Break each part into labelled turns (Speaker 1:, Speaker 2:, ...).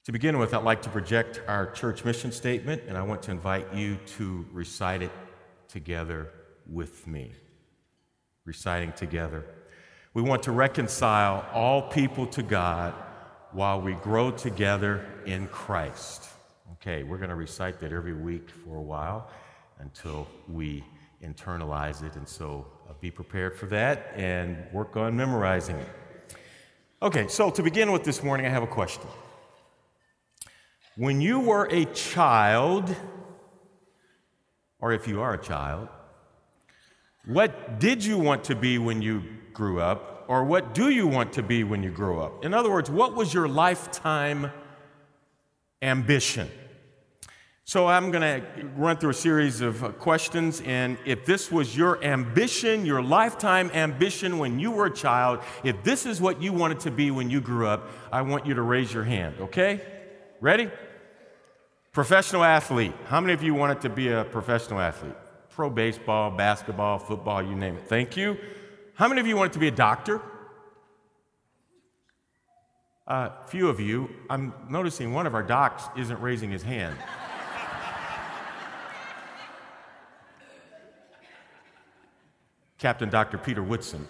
Speaker 1: To begin with, I'd like to project our church mission statement, and I want to invite you to recite it together with me. Reciting together. We want to reconcile all people to God while we grow together in Christ. Okay, we're going to recite that every week for a while until we internalize it, and so be prepared for that and work on memorizing it. Okay, so to begin with this morning, I have a question. When you were a child, or if you are a child, what did you want to be when you grew up, or what do you want to be when you grow up? In other words, what was your lifetime ambition? So I'm going to run through a series of questions, and if this was your ambition, your lifetime ambition when you were a child, if this is what you wanted to be when you grew up, I want you to raise your hand, okay? Ready? Professional athlete. How many of you wanted to be a professional athlete? Pro baseball, basketball, football, you name it. Thank you. How many of you wanted to be a doctor? A few of you. I'm noticing one of our docs isn't raising his hand. Captain Dr. Peter Woodson.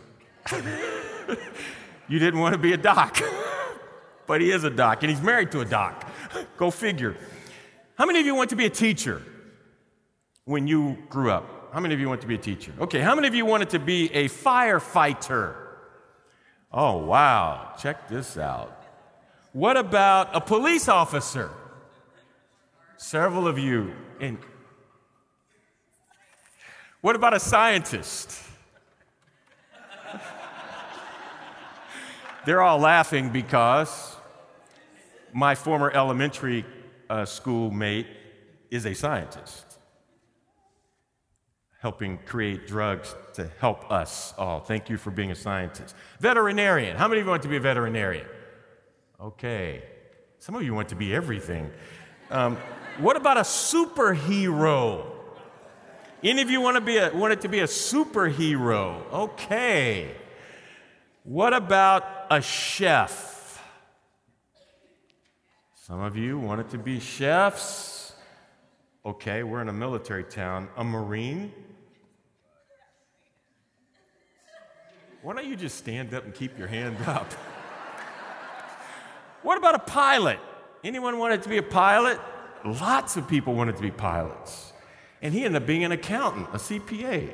Speaker 1: You didn't want to be a doc, but he is a doc, and he's married to a doc. Go figure. How many of you want to be a teacher when you grew up? How many of you want to be a teacher? Okay, how many of you wanted to be a firefighter? Oh, wow, check this out. What about a police officer? Several of you. And what about a scientist? They're all laughing because my former elementary school mate is a scientist, helping create drugs to help us all. Thank you for being a scientist. Veterinarian. How many of you want to be a veterinarian? Okay. Some of you want to be everything. What about a superhero? Any of you wanted to be a superhero? Okay. What about a chef? Some of you wanted to be chefs. Okay, we're in a military town. A Marine? Why don't you just stand up and keep your hand up? What about a pilot? Anyone wanted to be a pilot? Lots of people wanted to be pilots. And he ended up being an accountant, a CPA.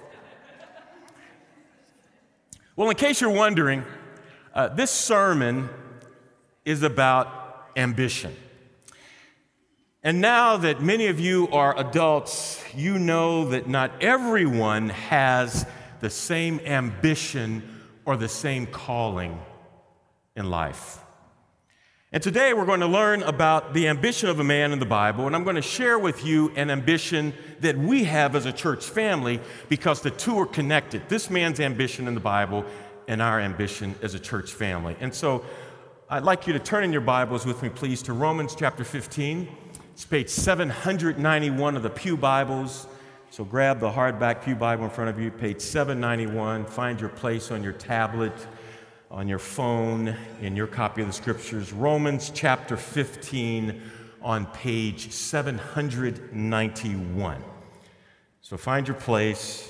Speaker 1: Well, in case you're wondering, this sermon is about ambition. And now that many of you are adults, you know that not everyone has the same ambition or the same calling in life. And today we're going to learn about the ambition of a man in the Bible, and I'm going to share with you an ambition that we have as a church family because the two are connected. This man's ambition in the Bible and our ambition as a church family. And so I'd like you to turn in your Bibles with me, please, to Romans chapter 15. It's page 791 of the Pew Bibles. So grab the hardback Pew Bible in front of you, page 791. Find your place on your tablet, on your phone, in your copy of the Scriptures. Romans chapter 15 on page 791. So find your place.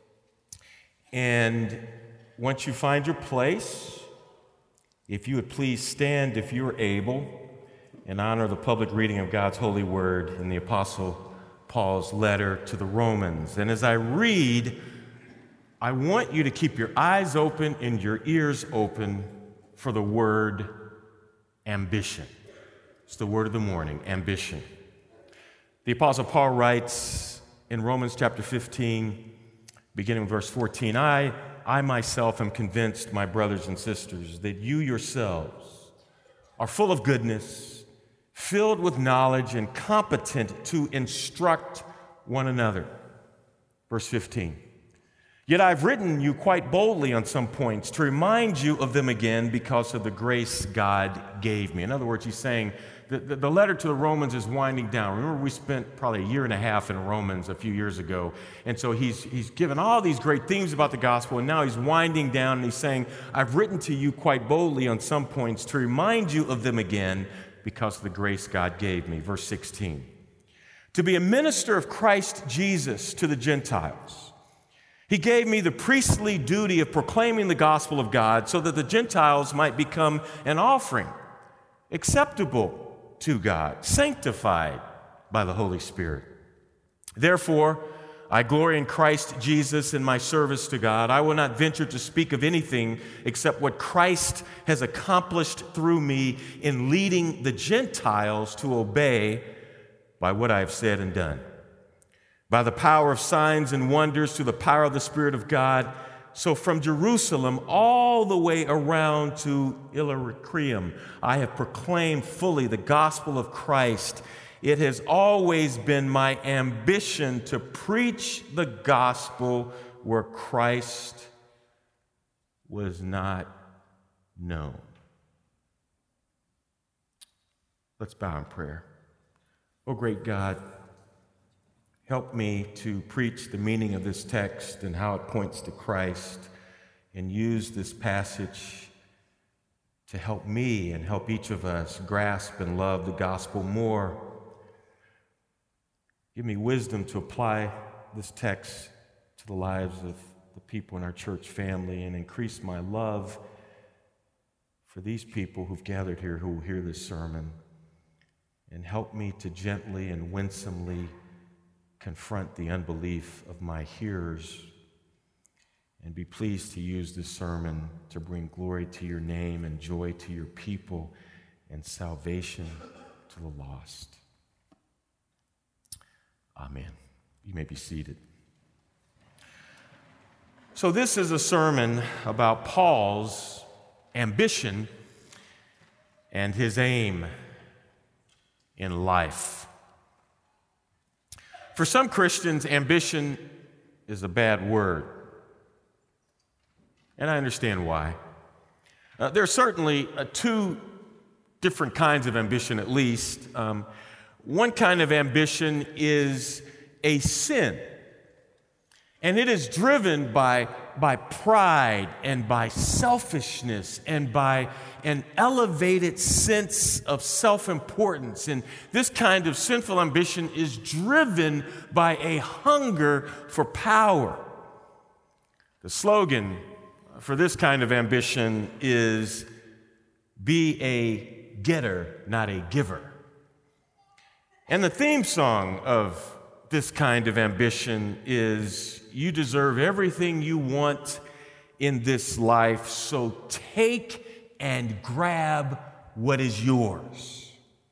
Speaker 1: And once you find your place, if you would please stand, if you are able, in honor of the public reading of God's holy word in the Apostle Paul's letter to the Romans. And as I read, I want you to keep your eyes open and your ears open for the word ambition. It's the word of the morning, ambition. The Apostle Paul writes in Romans chapter 15, beginning with verse 14, I myself am convinced, my brothers and sisters, that you yourselves are full of goodness, filled with knowledge, and competent to instruct one another. Verse 15. Yet I've written you quite boldly on some points to remind you of them again because of the grace God gave me. In other words, he's saying the letter to the Romans is winding down. Remember, we spent probably a year and a half in Romans a few years ago. And so he's given all these great things about the gospel, and now he's winding down, and he's saying, I've written to you quite boldly on some points to remind you of them again because of the grace God gave me. Verse 16. To be a minister of Christ Jesus to the Gentiles. He gave me the priestly duty of proclaiming the gospel of God so that the Gentiles might become an offering, acceptable to God, sanctified by the Holy Spirit. Therefore, I glory in Christ Jesus in my service to God. I will not venture to speak of anything except what Christ has accomplished through me in leading the Gentiles to obey by what I have said and done. By the power of signs and wonders through the power of the Spirit of God. So from Jerusalem all the way around to Illyricum, I have proclaimed fully the gospel of Christ. It has always been my ambition to preach the gospel where Christ was not known. Let's bow in prayer. Oh, great God, help me to preach the meaning of this text and how it points to Christ, and use this passage to help me and help each of us grasp and love the gospel more. Give me wisdom to apply this text to the lives of the people in our church family, and increase my love for these people who've gathered here who will hear this sermon. And help me to gently and winsomely confront the unbelief of my hearers, and be pleased to use this sermon to bring glory to your name and joy to your people and salvation to the lost. Amen. You may be seated. So this is a sermon about Paul's ambition and his aim in life. For some Christians, ambition is a bad word. And I understand why. There are certainly two different kinds of ambition, at least. One kind of ambition is a sin, and it is driven by pride and by selfishness and by an elevated sense of self-importance. And this kind of sinful ambition is driven by a hunger for power. The slogan for this kind of ambition is, "Be a getter, not a giver." And the theme song of this kind of ambition is, "You deserve everything you want in this life, so take and grab what is yours."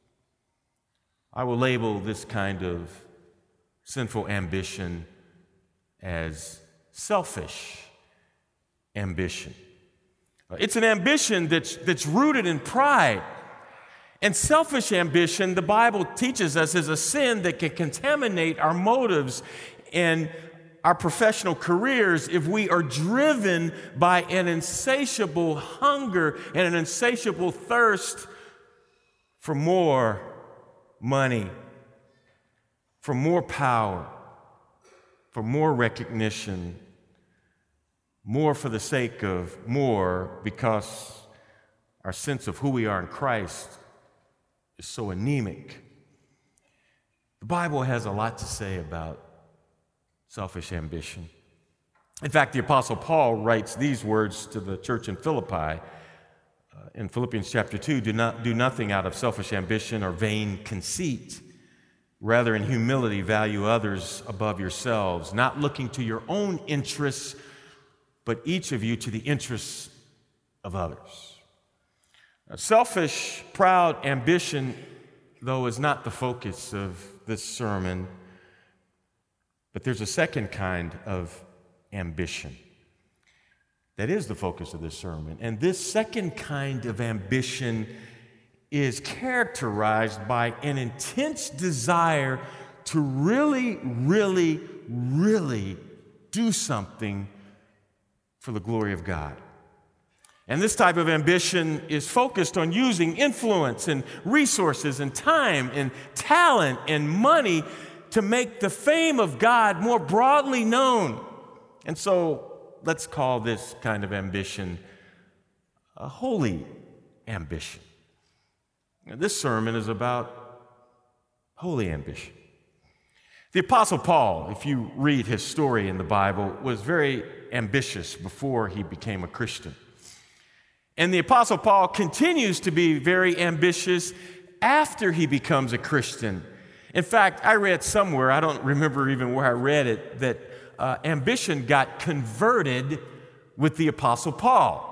Speaker 1: I will label this kind of sinful ambition as selfish ambition. It's an ambition that's rooted in pride. And selfish ambition, the Bible teaches us, is a sin that can contaminate our motives and our professional careers if we are driven by an insatiable hunger and an insatiable thirst for more money, for more power, for more recognition, more for the sake of more, because our sense of who we are in Christ is so anemic. The Bible has a lot to say about selfish ambition. In fact, the Apostle Paul writes these words to the church in Philippi in Philippians chapter 2, do nothing out of selfish ambition or vain conceit. Rather, in humility, value others above yourselves, not looking to your own interests, but each of you to the interests of others. Selfish, proud ambition, though, is not the focus of this sermon, but there's a second kind of ambition that is the focus of this sermon. And this second kind of ambition is characterized by an intense desire to really, really, really do something for the glory of God. And this type of ambition is focused on using influence and resources and time and talent and money to make the fame of God more broadly known. And so let's call this kind of ambition a holy ambition. This sermon is about holy ambition. The Apostle Paul, if you read his story in the Bible, was very ambitious before he became a Christian. And the Apostle Paul continues to be very ambitious after he becomes a Christian. In fact, I read somewhere, I don't remember even where I read it, that ambition got converted with the Apostle Paul.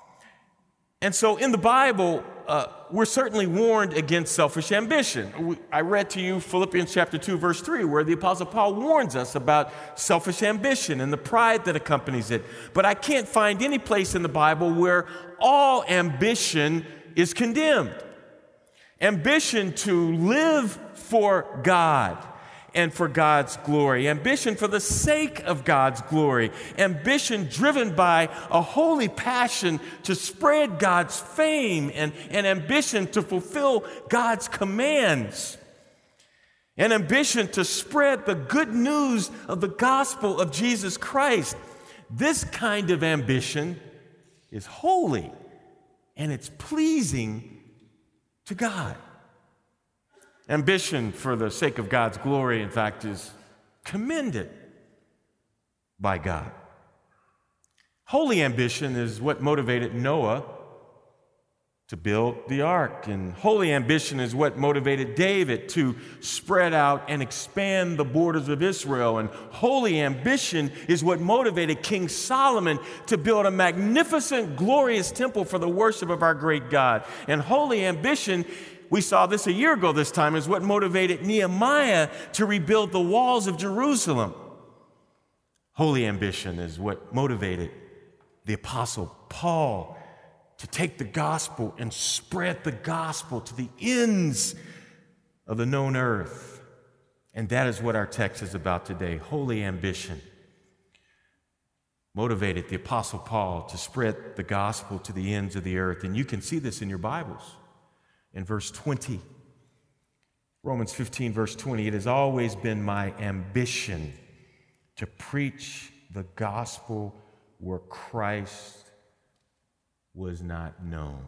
Speaker 1: And so in the Bible, we're certainly warned against selfish ambition. I read to you Philippians chapter 2, verse 3, where the Apostle Paul warns us about selfish ambition and the pride that accompanies it. But I can't find any place in the Bible where all ambition is condemned. Ambition to live for God and for God's glory. Ambition for the sake of God's glory. Ambition driven by a holy passion to spread God's fame and ambition to fulfill God's commands. An ambition to spread the good news of the gospel of Jesus Christ. This kind of ambition is holy and it's pleasing to God. Ambition for the sake of God's glory, in fact, is commended by God. Holy ambition is what motivated Noah to build the ark, and holy ambition is what motivated David to spread out and expand the borders of Israel, and holy ambition is what motivated King Solomon to build a magnificent, glorious temple for the worship of our great God. And holy ambition, we saw this a year ago this time, is what motivated Nehemiah to rebuild the walls of Jerusalem. Holy ambition is what motivated the Apostle Paul to take the gospel and spread the gospel to the ends of the known earth. And that is what our text is about today. Holy ambition motivated the Apostle Paul to spread the gospel to the ends of the earth. And you can see this in your Bibles. In verse 20, Romans 15, verse 20, it has always been my ambition to preach the gospel where Christ was not known.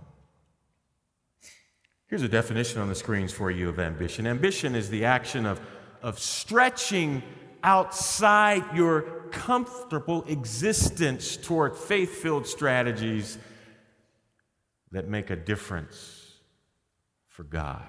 Speaker 1: Here's a definition on the screens for you of ambition. Ambition is the action of stretching outside your comfortable existence toward faith-filled strategies that make a difference for God.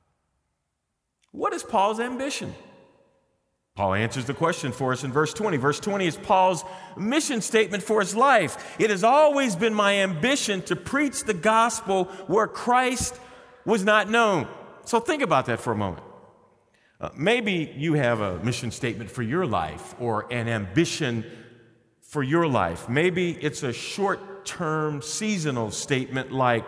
Speaker 1: What is Paul's ambition? Paul answers the question for us in verse 20. Verse 20 is Paul's mission statement for his life. It has always been my ambition to preach the gospel where Christ was not known. So think about that for a moment. Maybe you have a mission statement for your life or an ambition for your life. Maybe it's a short-term seasonal statement like,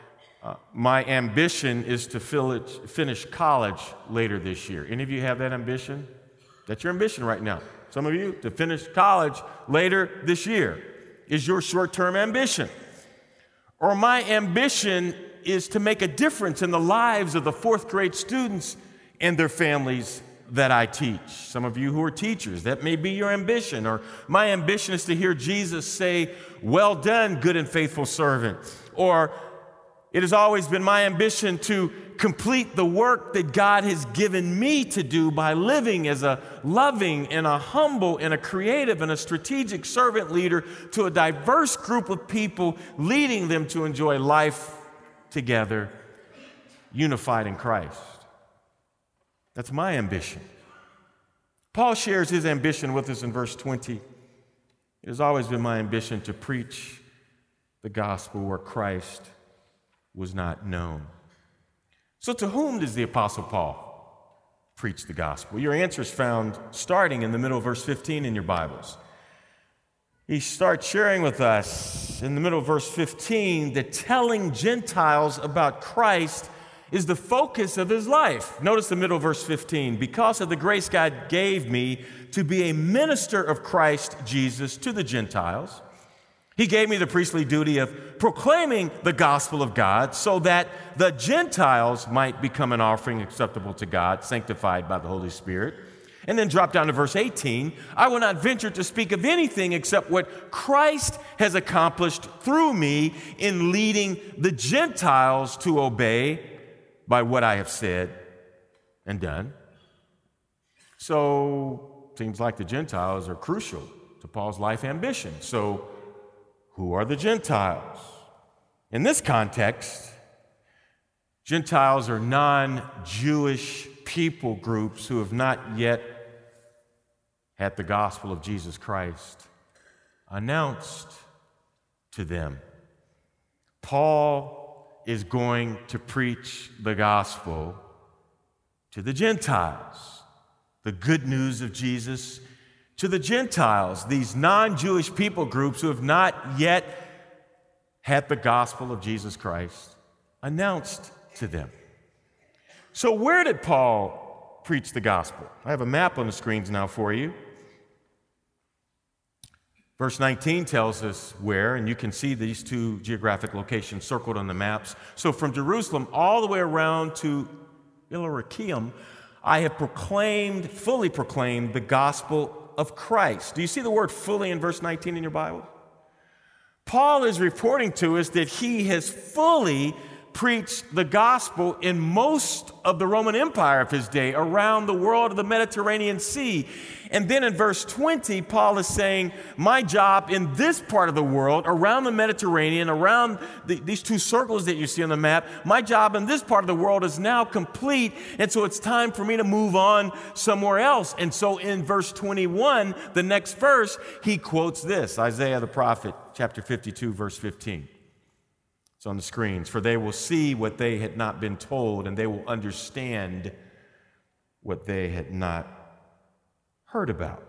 Speaker 1: my ambition is to finish college later this year. Any of you have that ambition? That's your ambition right now. Some of you, to finish college later this year is your short-term ambition. Or my ambition is to make a difference in the lives of the fourth grade students and their families that I teach. Some of you who are teachers, that may be your ambition. Or my ambition is to hear Jesus say, well done, good and faithful servant. Or it has always been my ambition to complete the work that God has given me to do by living as a loving and a humble and a creative and a strategic servant leader to a diverse group of people, leading them to enjoy life together, unified in Christ. That's my ambition. Paul shares his ambition with us in verse 20. It has always been my ambition to preach the gospel where Christ was not known. So to whom does the Apostle Paul preach the gospel? Your answer is found starting in the middle of verse 15 in your Bibles. He starts sharing with us in the middle of verse 15 that telling Gentiles about Christ is the focus of his life. Notice the middle of verse 15. Because of the grace God gave me to be a minister of Christ Jesus to the Gentiles, he gave me the priestly duty of proclaiming the gospel of God so that the Gentiles might become an offering acceptable to God, sanctified by the Holy Spirit. And then drop down to verse 18. I will not venture to speak of anything except what Christ has accomplished through me in leading the Gentiles to obey by what I have said and done. So it seems like the Gentiles are crucial to Paul's life ambition. So who are the Gentiles? In this context, Gentiles are non-Jewish people groups who have not yet had the gospel of Jesus Christ announced to them. Paul is going to preach the gospel to the Gentiles, the good news of Jesus to the Gentiles, these non-Jewish people groups who have not yet had the gospel of Jesus Christ announced to them. So where did Paul preach the gospel? I have a map on the screens now for you. Verse 19 tells us where, and you can see these two geographic locations circled on the maps. So from Jerusalem all the way around to Illyricum, I have fully proclaimed the gospel of Christ. Do you see the word fully in verse 19 in your Bible? Paul is reporting to us that he has fully preached the gospel in most of the Roman Empire of his day, around the world of the Mediterranean Sea. And then in verse 20, Paul is saying, my job in this part of the world, around the Mediterranean, around these two circles that you see on the map, my job in this part of the world is now complete, and so it's time for me to move on somewhere else. And so in verse 21, the next verse, he quotes this, Isaiah the prophet, chapter 52, verse 15. It's on the screens. For they will see what they had not been told, and they will understand what they had not heard about.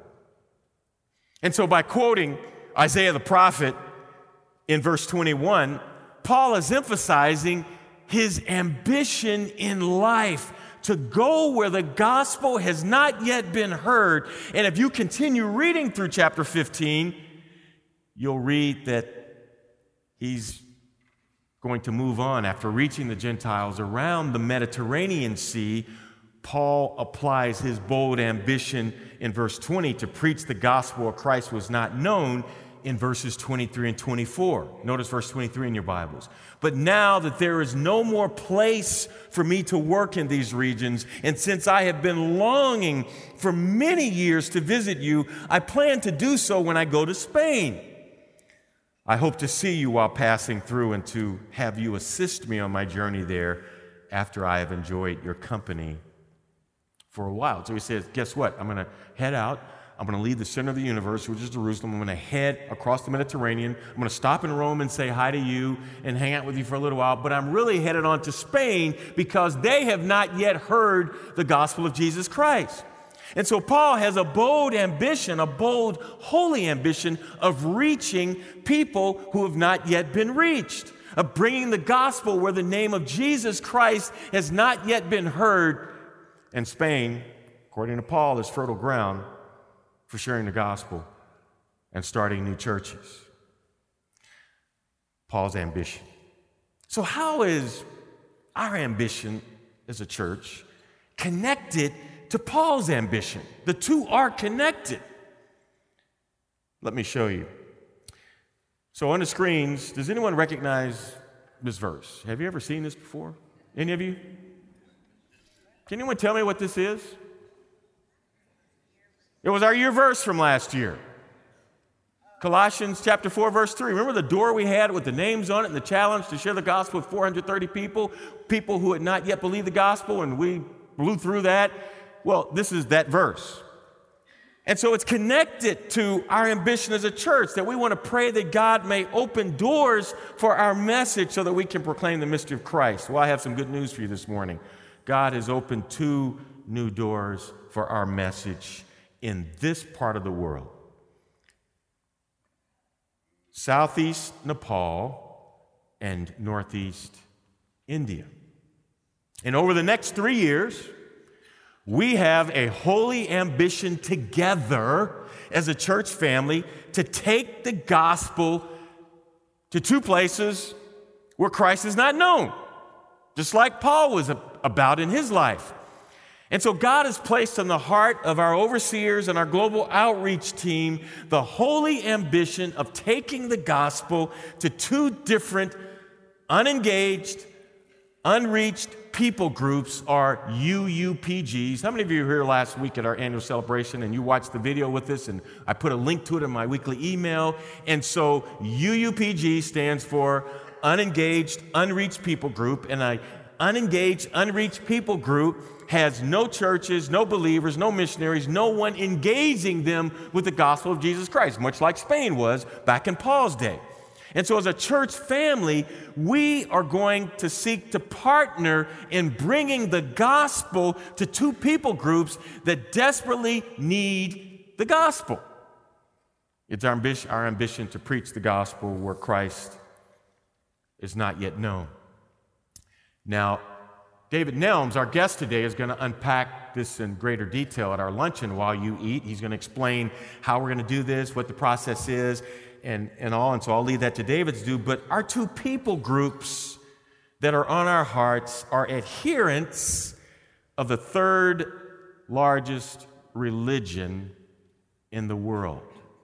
Speaker 1: And so by quoting Isaiah the prophet in verse 21, Paul is emphasizing his ambition in life to go where the gospel has not yet been heard. And if you continue reading through chapter 15, you'll read that he's going to move on. After reaching the Gentiles around the Mediterranean Sea, Paul applies his bold ambition in verse 20 to preach the gospel of Christ was not known in verses 23 and 24. Notice verse 23 in your Bibles. But now that there is no more place for me to work in these regions, and since I have been longing for many years to visit you, I plan to do so when I go to Spain. I hope to see you while passing through and to have you assist me on my journey there after I have enjoyed your company for a while. So he says, guess what? I'm going to head out. I'm going to leave the center of the universe, which is Jerusalem. I'm going to head across the Mediterranean. I'm going to stop in Rome and say hi to you and hang out with you for a little while. But I'm really headed on to Spain because they have not yet heard the gospel of Jesus Christ. And so Paul has a bold ambition, a bold, holy ambition of reaching people who have not yet been reached, of bringing the gospel where the name of Jesus Christ has not yet been heard. And Spain, according to Paul, is fertile ground for sharing the gospel and starting new churches. Paul's ambition. So how is our ambition as a church connected to Paul's ambition? The two are connected. Let me show you. So on the screens, does anyone recognize this verse? Have you ever seen this before? Any of you? Can anyone tell me what this is? It was our year verse from last year. Colossians chapter 4, verse 3. Remember the door we had with the names on it and the challenge to share the gospel with 430 people who had not yet believed the gospel, and we blew through that? Well, this is that verse. And so it's connected to our ambition as a church, that we want to pray that God may open doors for our message so that we can proclaim the mystery of Christ. Well, I have some good news for you this morning. God has opened 2 new doors for our message in this part of the world. Southeast Nepal and Northeast India. And over the next 3 years, we have a holy ambition together as a church family to take the gospel to 2 places where Christ is not known, just like Paul was about in his life. And so God has placed on the heart of our overseers and our global outreach team the holy ambition of taking the gospel to 2 different, unengaged, unreached people groups are UUPGs. How many of you were here last week at our annual celebration and you watched the video with us, and I put a link to it in my weekly email? And so UUPG stands for Unengaged, Unreached People Group, and an unengaged, unreached people group has no churches, no believers, no missionaries, no one engaging them with the gospel of Jesus Christ, much like Spain was back in Paul's day. And so as a church family, we are going to seek to partner in bringing the gospel to two people groups that desperately need the gospel. It's our ambition to preach the gospel where Christ is not yet known. Now, David Nelms, our guest today, is going to unpack this in greater detail at our luncheon while you eat. He's going to explain how we're going to do this, what the process is, and all. And so I'll leave that to David's do. But our two people groups that are on our hearts are adherents of the third largest religion in the world.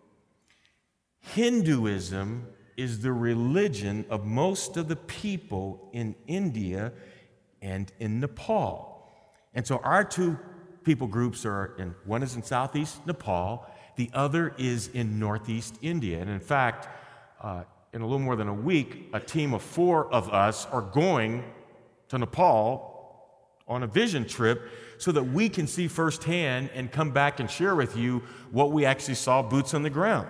Speaker 1: Hinduism is the religion of most of the people in India and in Nepal. And so our two people groups one is in southeast Nepal, the other is in northeast India. And in fact, in a little more than a week, a team of 4 of us are going to Nepal on a vision trip so that we can see firsthand and come back and share with you what we actually saw boots on the ground.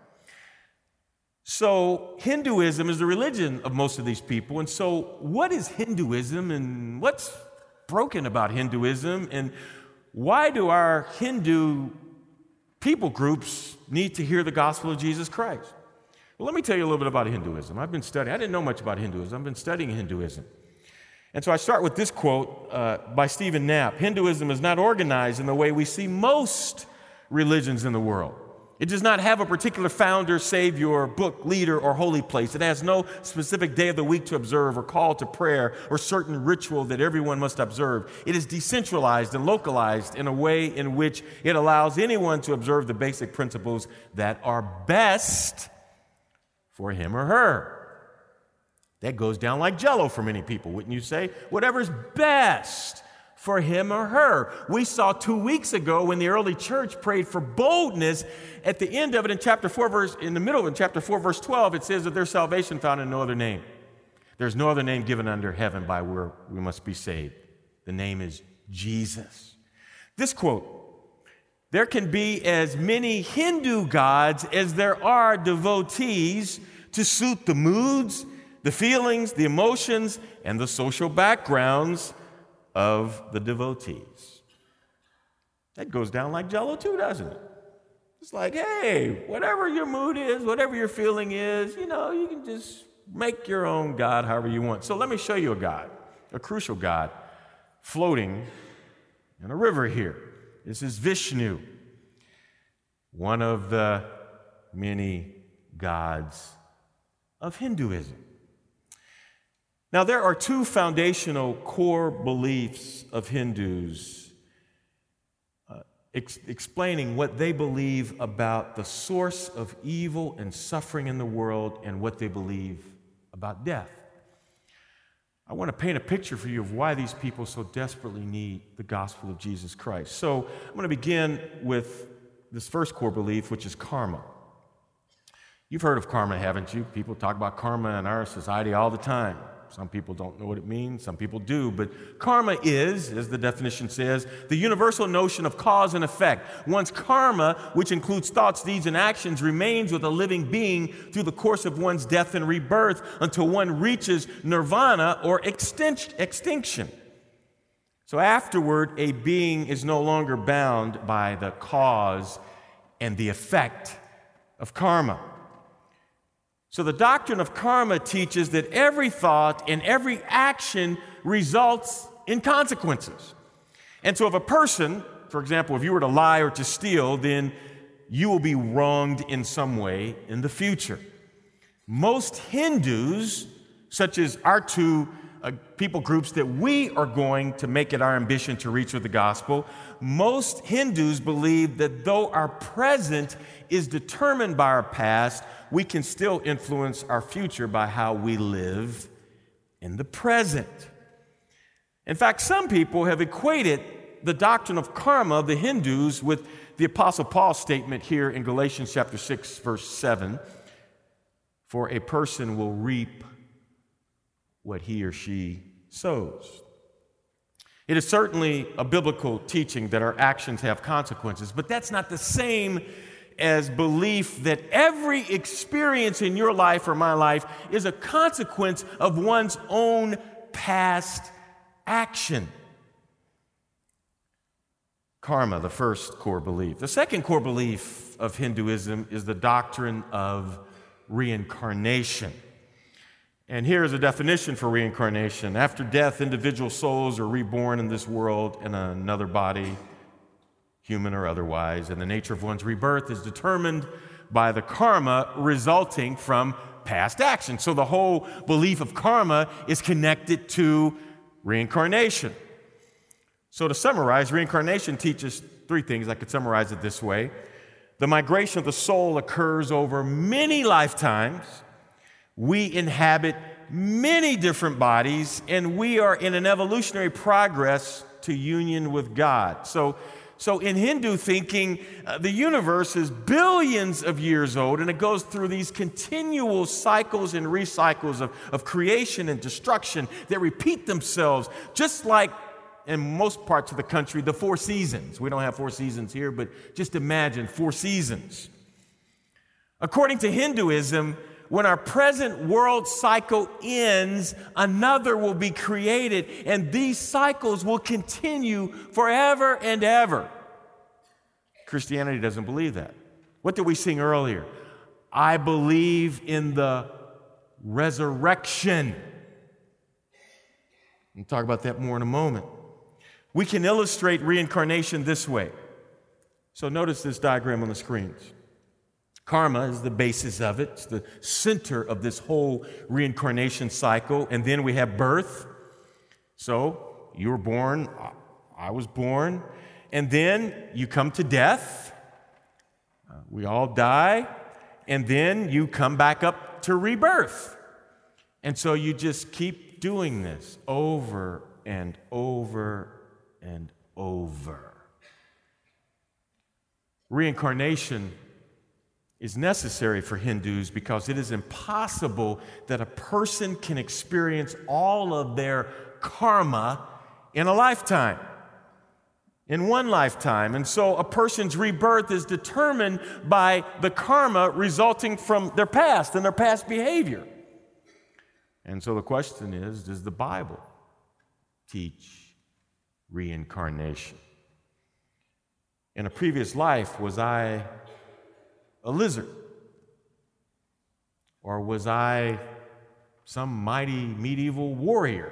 Speaker 1: So Hinduism is the religion of most of these people. And so what is Hinduism, and what's broken about Hinduism, and why do our Hindu people groups need to hear the gospel of Jesus Christ? Well, let me tell you a little bit about Hinduism. I didn't know much about Hinduism. I've been studying Hinduism. And so I start with this quote by Stephen Knapp. Hinduism is not organized in the way we see most religions in the world. It does not have a particular founder, savior, book, leader, or holy place. It has no specific day of the week to observe or call to prayer or certain ritual that everyone must observe. It is decentralized and localized in a way in which it allows anyone to observe the basic principles that are best for him or her. That goes down like Jell-O for many people, wouldn't you say? Whatever's best for him or her. We saw 2 weeks ago when the early church prayed for boldness. At the end of it, in the middle of chapter 4, verse 12, it says that their salvation found in no other name. There's no other name given under heaven by where we must be saved. The name is Jesus. This quote: there can be as many Hindu gods as there are devotees to suit the moods, the feelings, the emotions, and the social backgrounds of the devotees. That goes down like Jell-O too, doesn't it? It's like, hey, whatever your mood is, whatever your feeling is, you can just make your own God however you want. So let me show you a God, a crucial God, floating in a river here. This is Vishnu, one of the many gods of Hinduism. Now, there are 2 foundational core beliefs of Hindus explaining what they believe about the source of evil and suffering in the world and what they believe about death. I want to paint a picture for you of why these people so desperately need the gospel of Jesus Christ. So I'm going to begin with this first core belief, which is karma. You've heard of karma, haven't you? People talk about karma in our society all the time. Some people don't know what it means, some people do, but karma is, as the definition says, the universal notion of cause and effect. One's karma, which includes thoughts, deeds, and actions, remains with a living being through the course of one's death and rebirth until one reaches nirvana or extinction. So afterward, a being is no longer bound by the cause and the effect of karma. So the doctrine of karma teaches that every thought and every action results in consequences. And so if a person, for example, if you were to lie or to steal, then you will be wronged in some way in the future. Most Hindus, such as our 2 people groups that we are going to make it our ambition to reach with the gospel, most Hindus believe that though our present is determined by our past, we can still influence our future by how we live in the present. In fact, some people have equated the doctrine of karma of the Hindus with the Apostle Paul's statement here in Galatians chapter 6, verse 7, for a person will reap what he or she sows. It is certainly a biblical teaching that our actions have consequences, but that's not the same as belief that every experience in your life or my life is a consequence of one's own past action. Karma, the first core belief. The second core belief of Hinduism is the doctrine of reincarnation. And here is a definition for reincarnation. After death, individual souls are reborn in this world in another body, human or otherwise, and the nature of one's rebirth is determined by the karma resulting from past action. So the whole belief of karma is connected to reincarnation. So to summarize, reincarnation teaches three things. I could summarize it this way. The migration of the soul occurs over many lifetimes. We inhabit many different bodies, and we are in an evolutionary progress to union with God. So in Hindu thinking, the universe is billions of years old, and it goes through these continual cycles and recycles of creation and destruction that repeat themselves, just like in most parts of the country, the four seasons. We don't have four seasons here, but just imagine 4 seasons. According to Hinduism, when our present world cycle ends, another will be created, and these cycles will continue forever and ever. Christianity doesn't believe that. What did we sing earlier? I believe in the resurrection. We'll talk about that more in a moment. We can illustrate reincarnation this way. So notice this diagram on the screens. Karma is the basis of it. It's the center of this whole reincarnation cycle. And then we have birth. So you were born, I was born. And then you come to death. We all die. And then you come back up to rebirth. And so you just keep doing this over and over and over. Reincarnation is necessary for Hindus because it is impossible that a person can experience all of their karma in a lifetime, in one lifetime. And so a person's rebirth is determined by the karma resulting from their past and their past behavior. And so the question is, does the Bible teach reincarnation? In a previous life, was I a lizard? Or was I some mighty medieval warrior?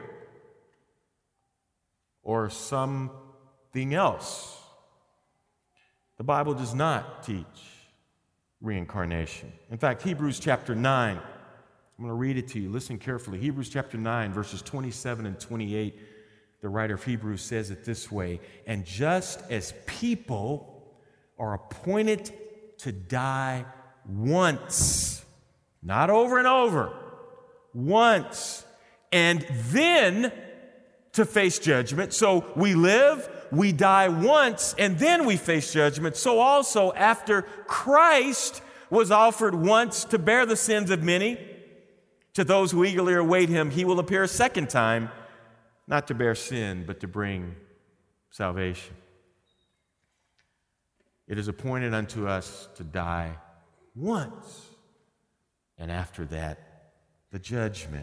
Speaker 1: Or something else? The Bible does not teach reincarnation. In fact, Hebrews chapter 9, I'm going to read it to you. Listen carefully. Hebrews chapter 9, verses 27 and 28. The writer of Hebrews says it this way, and just as people are appointed to die once, not over and over, once, and then to face judgment. So we live, we die once, and then we face judgment. So also after Christ was offered once to bear the sins of many, to those who eagerly await him, he will appear a second time, not to bear sin, but to bring salvation. It is appointed unto us to die once, and after that, the judgment.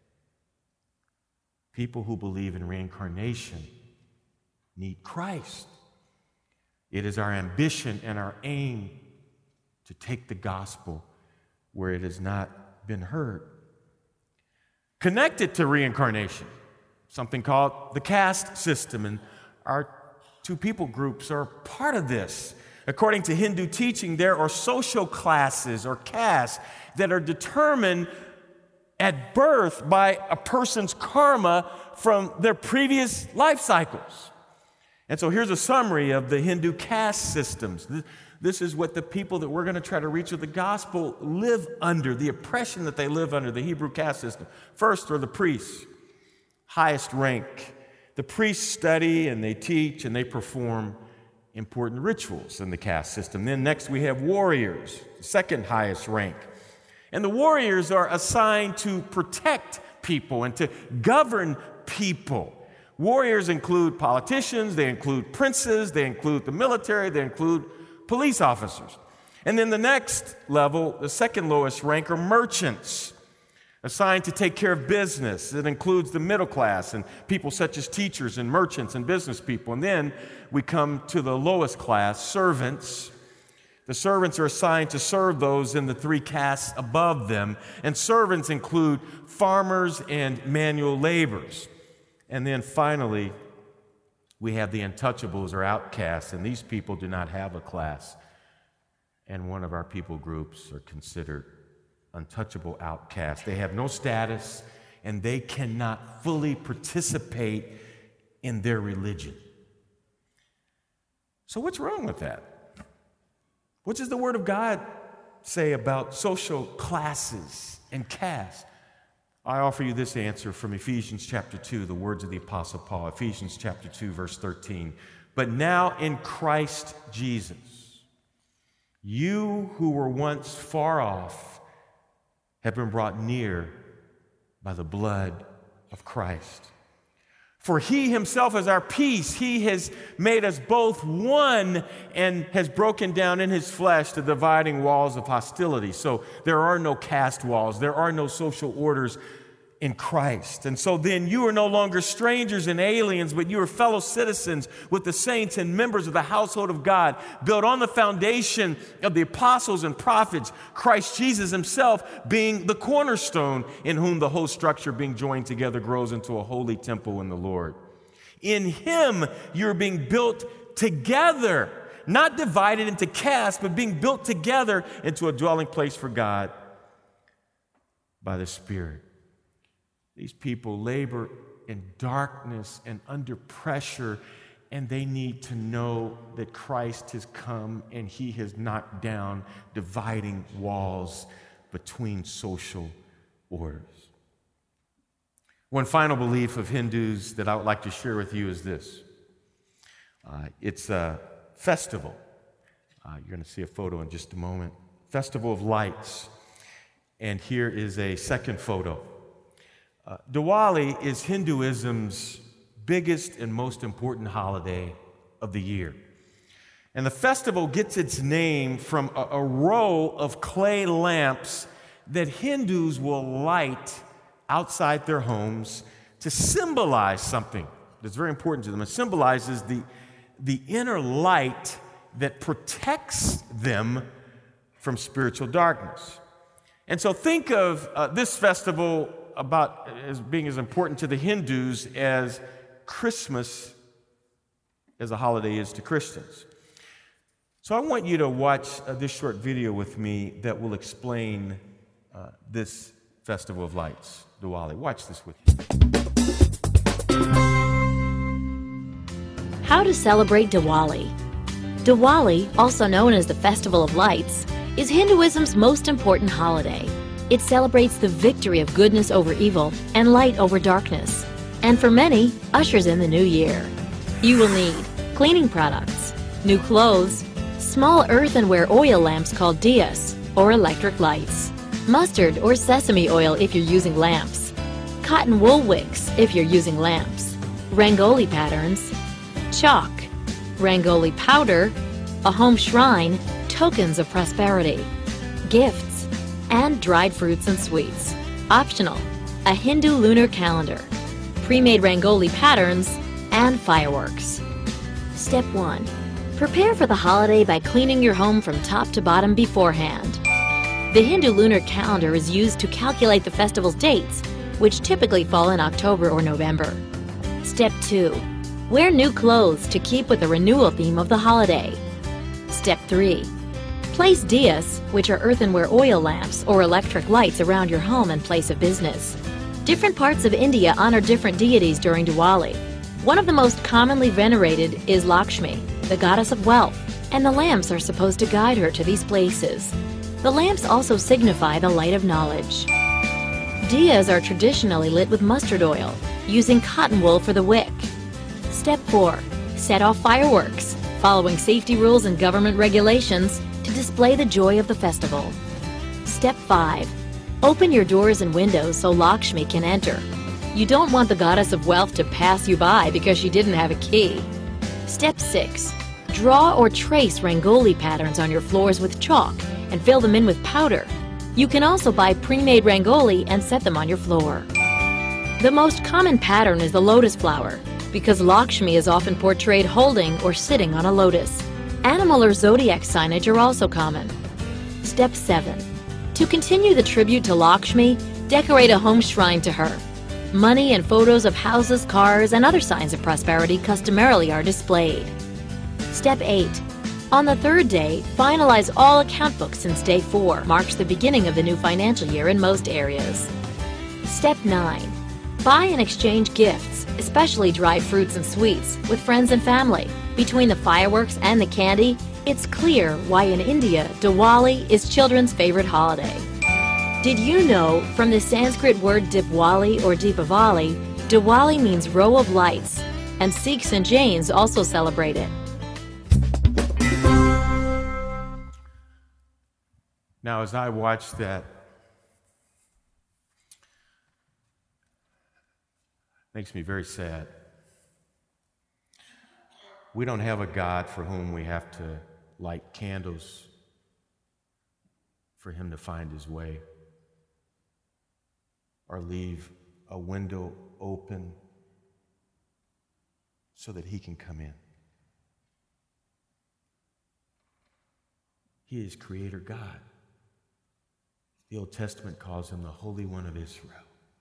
Speaker 1: People who believe in reincarnation need Christ. It is our ambition and our aim to take the gospel where it has not been heard. Connected to reincarnation, something called the caste system, and our two people groups are part of this. According to Hindu teaching, there are social classes or castes that are determined at birth by a person's karma from their previous life cycles. And so here's a summary of the Hindu caste systems. This is what the people that we're going to try to reach with the gospel live under, the oppression that they live under, the Hebrew caste system. First are the priests, highest rank. The priests study and they teach and they perform important rituals in the caste system. Then next we have warriors, the second highest rank. And the warriors are assigned to protect people and to govern people. Warriors include politicians, they include princes, they include the military, they include police officers. And then the next level, the second lowest rank, are merchants, assigned to take care of business. It includes the middle class and people such as teachers and merchants and business people. And then we come to the lowest class, servants. The servants are assigned to serve those in the three castes above them. And servants include farmers and manual laborers. And then finally, we have the untouchables or outcasts. And these people do not have a class. And one of our people groups are considered untouchable outcasts. They have no status, and they cannot fully participate in their religion. So what's wrong with that? What does the Word of God say about social classes and castes? I offer you this answer from Ephesians chapter 2, the words of the Apostle Paul, Ephesians chapter 2, verse 13. But now in Christ Jesus, you who were once far off have been brought near by the blood of Christ. For he himself is our peace. He has made us both one and has broken down in his flesh the dividing walls of hostility. So there are no caste walls. There are no social orders in Christ. And so then you are no longer strangers and aliens, but you are fellow citizens with the saints and members of the household of God, built on the foundation of the apostles and prophets, Christ Jesus himself being the cornerstone, in whom the whole structure being joined together grows into a holy temple in the Lord. In him you're being built together, not divided into castes, but being built together into a dwelling place for God by the Spirit. These people labor in darkness and under pressure, and they need to know that Christ has come and he has knocked down dividing walls between social orders. One final belief of Hindus that I would like to share with you is this. It's a festival. You're going to see a photo in just a moment. Festival of Lights. And here is a second photo. Diwali is Hinduism's biggest and most important holiday of the year. And the festival gets its name from a row of clay lamps that Hindus will light outside their homes to symbolize something that's very important to them. It symbolizes the inner light that protects them from spiritual darkness. And so think of this festival about as being as important to the Hindus as Christmas as a holiday is to Christians. So I want you to watch this short video with me that will explain this Festival of Lights, Diwali. Watch this with me.
Speaker 2: How to celebrate Diwali. Diwali, also known as the Festival of Lights, is Hinduism's most important holiday. It celebrates the victory of goodness over evil and light over darkness, and for many, ushers in the new year. You will need cleaning products, new clothes, small earthenware oil lamps called diyas, or electric lights, mustard or sesame oil if you're using lamps, cotton wool wicks if you're using lamps, rangoli patterns, chalk, rangoli powder, a home shrine, tokens of prosperity, gifts, and dried fruits and sweets. Optional, a Hindu lunar calendar, pre-made rangoli patterns, and fireworks. Step 1. Prepare for the holiday by cleaning your home from top to bottom beforehand. The Hindu lunar calendar is used to calculate the festival's dates, which typically fall in October or November. Step 2. Wear new clothes to keep with the renewal theme of the holiday. Step 3. Place diyas, which are earthenware oil lamps or electric lights, around your home and place of business. Different parts of India honor different deities during Diwali. One of the most commonly venerated is Lakshmi, the goddess of wealth, and the lamps are supposed to guide her to these places. The lamps also signify the light of knowledge. Diyas are traditionally lit with mustard oil, using cotton wool for the wick. Step 4. Set off fireworks, following safety rules and government regulations to display the joy of the festival. Step 5. Open your doors and windows so Lakshmi can enter. You don't want the goddess of wealth to pass you by because she didn't have a key. Step 6. Draw or trace rangoli patterns on your floors with chalk and fill them in with powder. You can also buy pre-made rangoli and set them on your floor. The most common pattern is the lotus flower, because Lakshmi is often portrayed holding or sitting on a lotus. Animal or zodiac signage are also common. Step 7. To continue the tribute to Lakshmi, decorate a home shrine to her. Money and photos of houses, cars, and other signs of prosperity customarily are displayed. Step 8. On the third day, finalize all account books since day 4 marks the beginning of the new financial year in most areas. Step 9. Buy and exchange gifts, especially dry fruits and sweets, with friends and family. Between the fireworks and the candy, it's clear why in India, Diwali is children's favorite holiday. Did you know, from the Sanskrit word Dipwali or Deepavali, Diwali means row of lights, and Sikhs and Jains also celebrate it.
Speaker 1: Now, as I watch that, makes me very sad. We don't have a God for whom we have to light candles for him to find his way, or leave a window open so that he can come in. He is Creator God. The Old Testament calls him the Holy One of Israel.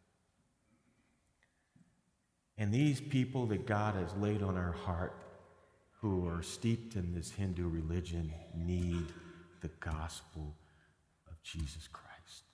Speaker 1: And these people that God has laid on our heart, who are steeped in this Hindu religion, need the gospel of Jesus Christ.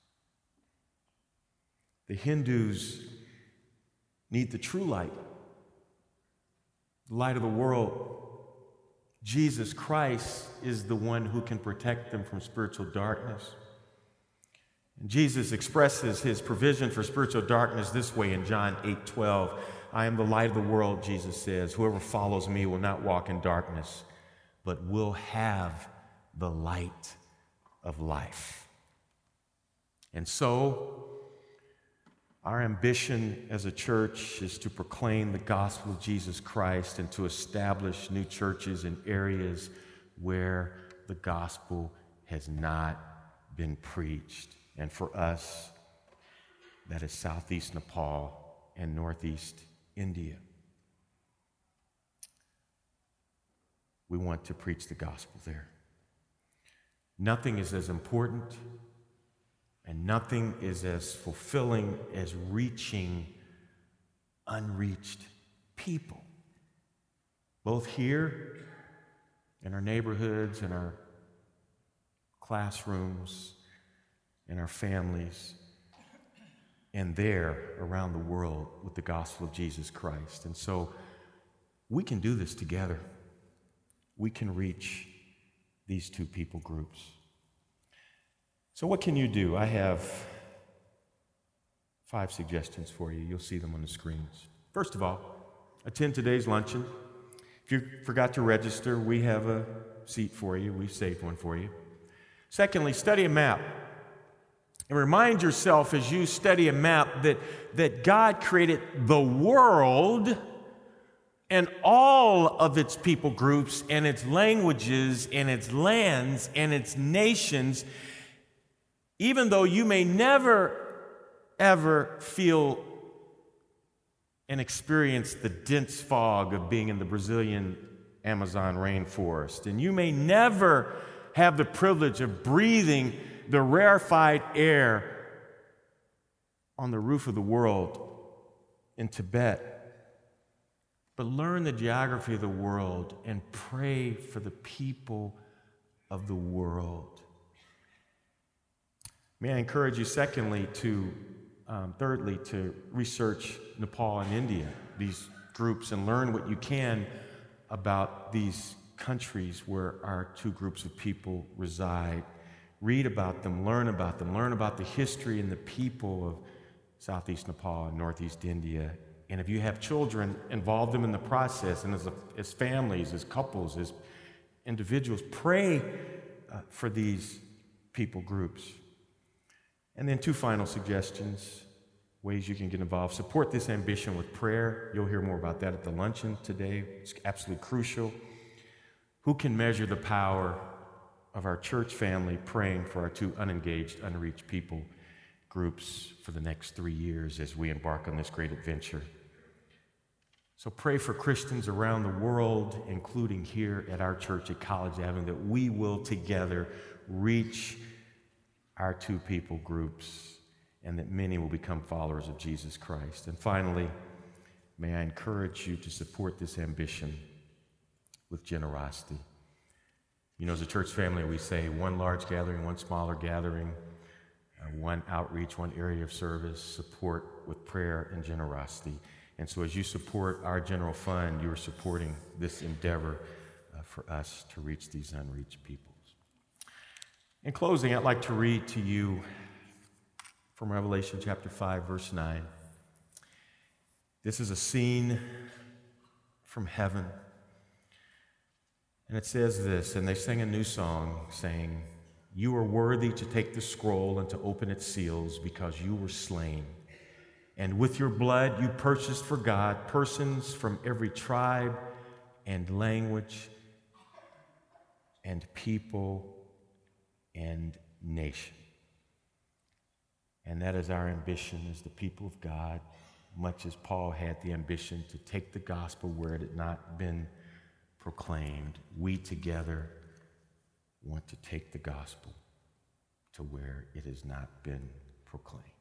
Speaker 1: The Hindus need the true light, the light of the world. Jesus Christ is the one who can protect them from spiritual darkness. And Jesus expresses his provision for spiritual darkness this way in John 8:12. I am the light of the world, Jesus says. Whoever follows me will not walk in darkness, but will have the light of life. And so, our ambition as a church is to proclaim the gospel of Jesus Christ and to establish new churches in areas where the gospel has not been preached. And for us, that is southeast Nepal and northeast India. We want to preach the gospel there. Nothing is as important and nothing is as fulfilling as reaching unreached people, both here in our neighborhoods, in our classrooms, in our families, and there around the world with the gospel of Jesus Christ. And so we can do this together. We can reach these two people groups. So what can you do? I have 5 suggestions for you. You'll see them on the screens. First of all, attend today's luncheon. If you forgot to register, we have a seat for you. We've saved one for you. Secondly, study a map. And remind yourself as you study a map that God created the world and all of its people groups and its languages and its lands and its nations, even though you may never, ever feel and experience the dense fog of being in the Brazilian Amazon rainforest. And you may never have the privilege of breathing the rarefied air on the roof of the world in Tibet. But learn the geography of the world and pray for the people of the world. May I encourage you, thirdly, to research Nepal and India, these groups, and learn what you can about these countries where our two groups of people reside. Read about them, learn about the history and the people of Southeast Nepal and Northeast India, And if you have children, involve them in the process. And as families, as couples, as individuals, pray for these people groups. And then 2 final suggestions, ways you can get involved. Support this ambition with prayer. You'll hear more about that at the luncheon today. It's absolutely crucial. Who can measure the power of our church family praying for our 2 unengaged, unreached people groups for the next 3 years as we embark on this great adventure? So pray for Christians around the world, including here at our church at College Avenue, that we will together reach our 2 people groups and that many will become followers of Jesus Christ. And finally, may I encourage you to support this ambition with generosity. You know, as a church family, we say 1 large gathering, 1 smaller gathering, 1 outreach, 1 area of service, support with prayer and generosity. And so as you support our general fund, you are supporting this endeavor for us to reach these unreached peoples. In closing, I'd like to read to you from Revelation chapter 5, verse 9. This is a scene from heaven. And it says this, and they sang a new song saying, "You are worthy to take the scroll and to open its seals because you were slain. And with your blood you purchased for God persons from every tribe and language and people and nation." And that is our ambition as the people of God, much as Paul had the ambition to take the gospel where it had not been proclaimed. We together want to take the gospel to where it has not been proclaimed.